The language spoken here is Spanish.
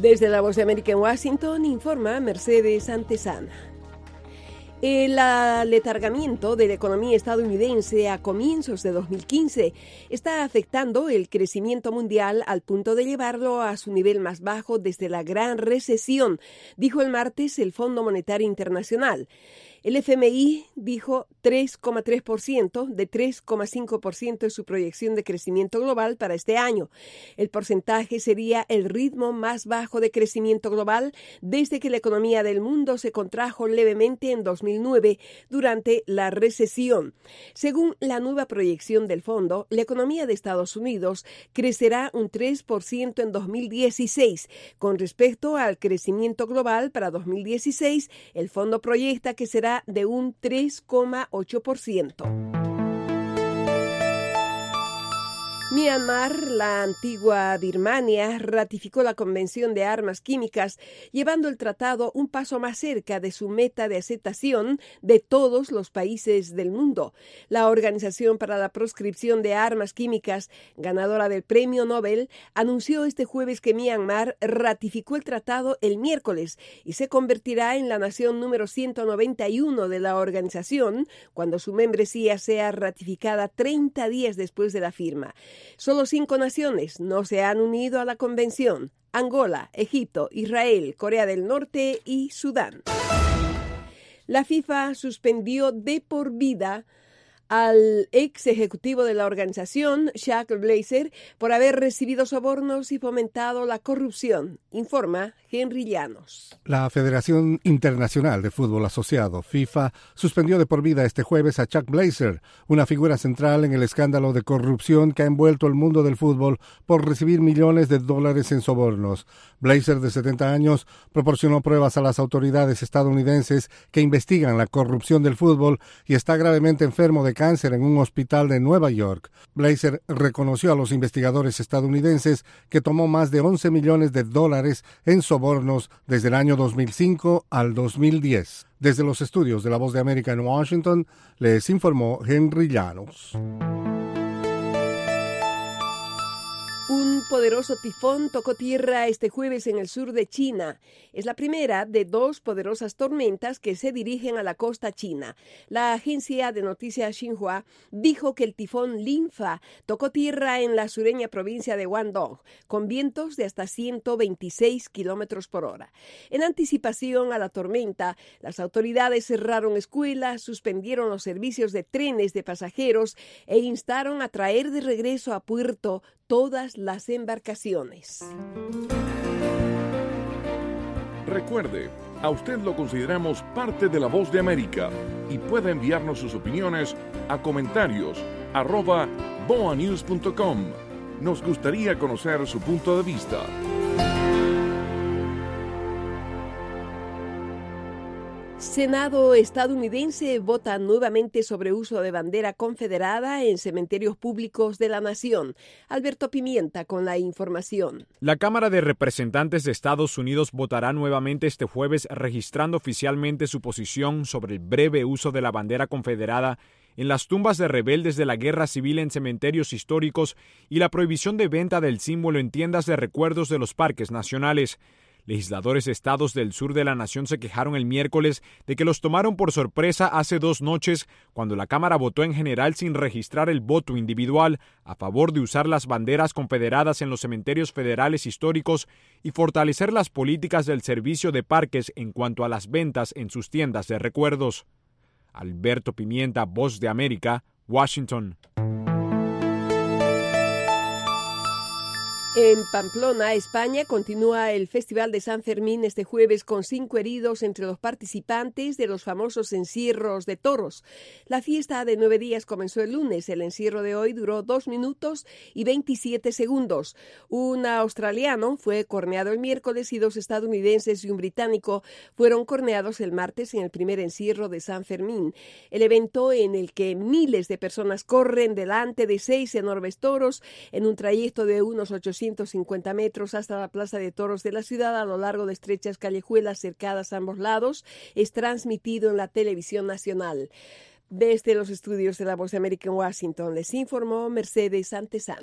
Desde la Voz de América en Washington, informa Mercedes Antesana. El aletargamiento de la economía estadounidense a comienzos de 2015 está afectando el crecimiento mundial al punto de llevarlo a su nivel más bajo desde la Gran Recesión, dijo el martes el Fondo Monetario Internacional. El FMI dijo 3,3% de 3,5% de su proyección de crecimiento global para este año. El porcentaje sería el ritmo más bajo de crecimiento global desde que la economía del mundo se contrajo levemente en 2009 durante la recesión. Según la nueva proyección del fondo, la economía de Estados Unidos crecerá un 3% en 2016. Con respecto al crecimiento global para 2016, el fondo proyecta que será de un 3,8%. Myanmar, la antigua Birmania, ratificó la Convención de Armas Químicas, llevando el tratado un paso más cerca de su meta de aceptación de todos los países del mundo. La Organización para la Proscripción de Armas Químicas, ganadora del Premio Nobel, anunció este jueves que Myanmar ratificó el tratado el miércoles y se convertirá en la nación número 191 de la organización cuando su membresía sea ratificada 30 días después de la firma. Solo 5 naciones no se han unido a la convención: Angola, Egipto, Israel, Corea del Norte y Sudán. La FIFA suspendió de por vida al ex ejecutivo de la organización, Chuck Blazer, por haber recibido sobornos y fomentado la corrupción, informa Henry Llanos. La Federación Internacional de Fútbol Asociado, FIFA, suspendió de por vida este jueves a Chuck Blazer, una figura central en el escándalo de corrupción que ha envuelto el mundo del fútbol por recibir millones de dólares en sobornos. Blazer, de 70 años, proporcionó pruebas a las autoridades estadounidenses que investigan la corrupción del fútbol y está gravemente enfermo de cáncer en un hospital de Nueva York. Blazer reconoció a los investigadores estadounidenses que tomó más de 11 millones de dólares en sobornos desde el año 2005 al 2010. Desde los estudios de La Voz de América en Washington, les informó Henry Llanos. Un poderoso tifón tocó tierra este jueves en el sur de China. Es la primera de 2 poderosas tormentas que se dirigen a la costa china. La agencia de noticias Xinhua dijo que el tifón Linfa tocó tierra en la sureña provincia de Guangdong, con vientos de hasta 126 kilómetros por hora. En anticipación a la tormenta, las autoridades cerraron escuelas, suspendieron los servicios de trenes de pasajeros e instaron a traer de regreso a puerto todas las embarcaciones. Recuerde, a usted lo consideramos parte de La Voz de América y puede enviarnos sus opiniones a comentarios@boanews.com. Nos gustaría conocer su punto de vista. Senado estadounidense vota nuevamente sobre uso de bandera confederada en cementerios públicos de la nación. Alberto Pimienta con la información. La Cámara de Representantes de Estados Unidos votará nuevamente este jueves, registrando oficialmente su posición sobre el breve uso de la bandera confederada en las tumbas de rebeldes de la guerra civil en cementerios históricos y la prohibición de venta del símbolo en tiendas de recuerdos de los parques nacionales. Legisladores de estados del sur de la nación se quejaron el miércoles de que los tomaron por sorpresa hace 2 noches, cuando la Cámara votó en general sin registrar el voto individual a favor de usar las banderas confederadas en los cementerios federales históricos y fortalecer las políticas del Servicio de Parques en cuanto a las ventas en sus tiendas de recuerdos. Alberto Pimienta, Voz de América, Washington. En Pamplona, España, continúa el Festival de San Fermín este jueves con 5 heridos entre los participantes de los famosos encierros de toros. La fiesta de 9 días comenzó el lunes. El encierro de hoy duró 2 minutos y 27 segundos. Un australiano fue corneado el miércoles y 2 estadounidenses y un británico fueron corneados el martes en el primer encierro de San Fermín. El evento, en el que miles de personas corren delante de 6 enormes toros en un trayecto de unos 850 metros hasta la Plaza de Toros de la ciudad a lo largo de estrechas callejuelas cercadas a ambos lados, es transmitido en la televisión nacional. Desde los estudios de La Voz de América en Washington les informó Mercedes Antesana.